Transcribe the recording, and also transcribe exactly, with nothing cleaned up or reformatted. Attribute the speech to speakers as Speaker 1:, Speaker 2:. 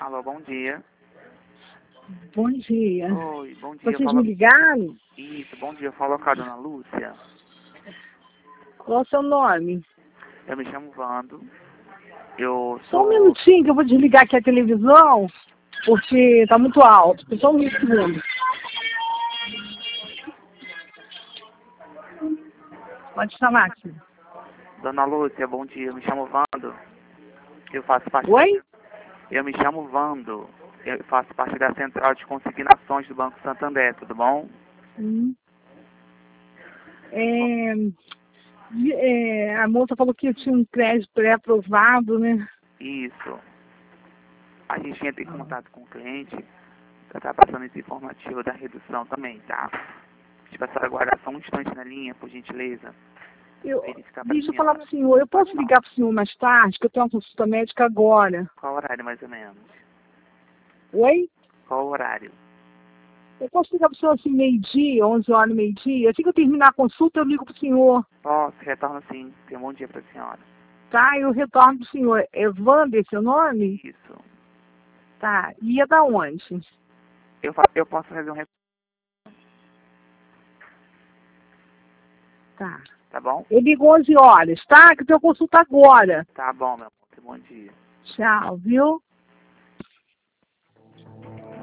Speaker 1: Alô, bom dia.
Speaker 2: Bom dia.
Speaker 1: Oi, bom dia.
Speaker 2: Vocês
Speaker 1: Fala...
Speaker 2: me ligaram?
Speaker 1: Isso, bom dia. Fala com a dona Lúcia.
Speaker 2: Qual é o seu nome?
Speaker 1: Eu me chamo Vando. Eu
Speaker 2: Só um
Speaker 1: sou...
Speaker 2: minutinho que eu vou desligar aqui a televisão, porque tá muito alto. Só um segundo. Pode falar aqui.
Speaker 1: Dona Lúcia, bom dia. Eu me chamo Vando. Eu faço parte...
Speaker 2: Oi?
Speaker 1: Eu me chamo Vando. Eu faço parte da Central de Consignações do Banco Santander, tudo bom?
Speaker 2: Hum. É, é, a moça falou que tinha um crédito pré-aprovado, né?
Speaker 1: Isso. A gente entra em contato com o cliente para estar passando esse informativo da redução também, tá? Tipo, a senhora aguardar só um instante na linha, por gentileza.
Speaker 2: Eu,
Speaker 1: Verificar pra
Speaker 2: deixa eu
Speaker 1: senhora.
Speaker 2: falar pro senhor, eu posso ligar pro senhor mais tarde, que eu tenho uma consulta médica agora.
Speaker 1: Qual horário, mais ou menos?
Speaker 2: Oi?
Speaker 1: Qual horário?
Speaker 2: Eu posso ligar pro senhor assim, meio-dia, onze horas, meio-dia? Assim que eu terminar a consulta, eu ligo pro senhor,
Speaker 1: Posso, retorno sim. Tenha um bom dia pra senhora.
Speaker 2: tá? Eu retorno pro senhor. É Wander, seu nome?
Speaker 1: Isso.
Speaker 2: Tá. E é da onde?
Speaker 1: Eu, fa eu posso fazer um... rep-
Speaker 2: Tá.
Speaker 1: Tá bom?
Speaker 2: Eu ligo onze horas, tá? Que eu tenho consulta agora.
Speaker 1: Tá bom, meu amor. Tenha um bom dia.
Speaker 2: Tchau, viu?